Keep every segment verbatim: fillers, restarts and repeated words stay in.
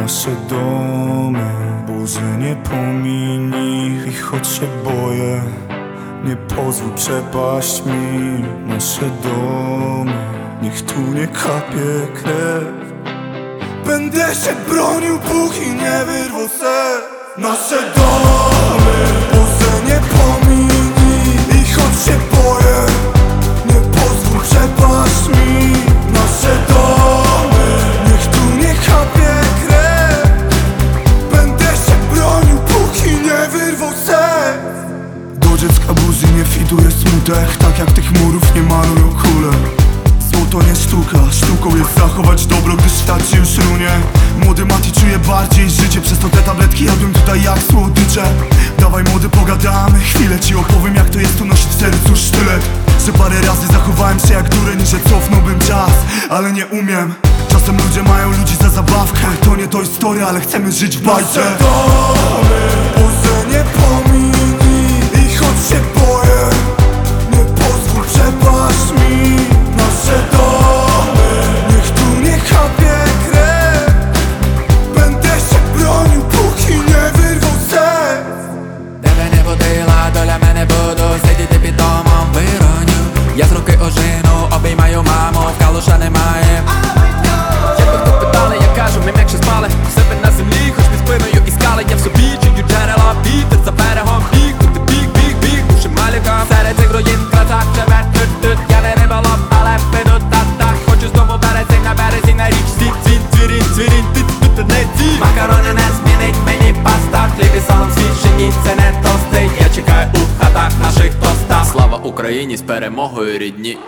nasze domy, Boże nie pominij ich, choć się boję. Nie pozwól przepaść mi nasze domy, niech tu nie kapie krew. Będę się bronił, póki nie wyrwą serc. Nasze domy, Boże nie pominij ich, choć się boję. Nie pozwól przepaść mi nasze domy, niech tu nie kapie krew. Będę się bronił, póki nie wyrwą serc. Do dziecka burzy nie fiduje smutek, tak jak tych murów nie malują kule. Złoto nie sztuka, sztuką jest zachować dobro, gdy świat się już runie. Młody Mati czuje bardziej życie, przez to te tabletki jadłem tutaj jak słodycze. Dawaj młody, pogadamy chwilę, ci opowiem jak to jest tu nosić w sercu sztylet. Że parę razy zachowałem się jak dureń, że cofnąłbym czas, ale nie umiem. Czasem ludzie mają ludzi za zabawkę, to nie to historia, ale chcemy żyć w bajce. Nasze domy, Boże nie pominij ich, choć się boję. Nie pozwól przepaść mi nasze domy, niech tu nie kapie krew. Będę się bronił, póki nie wyrwą serc. Тебе не будила, доля мене буду сидіти під домом в іронію. Я з руки ожину, обіймаю маму, в калуша немає. Якби хто питали, я кажу, ми м'якше спали в себе на землі, хоч під спиною іскали. Я в собі чую джерела, вітер за берегом біг, тут біг, біг, біг, душі малюком. Серед цих руїн красак живе, тут-тут. Я не риболов, але піду та-так. Хочу з дому березень на березі на річці. Цвін, цвірінь, цвірінь, тут-тут не ці. Макарони не змінить мені паста, хліб і салом свічені, це не тости. Я чекаю у хатах наших тостах. Слава Україні, з перемогою рідні.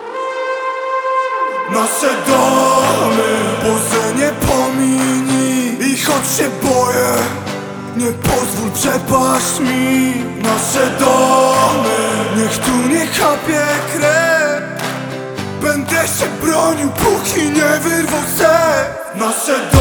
Nasze domy, Boże nie pominij ich, choć się boję. Nie pozwól przepaść mi nasze domy, niech tu nie kapie krew. Będę się bronił, póki nie wyrwą serc. Nasze domy.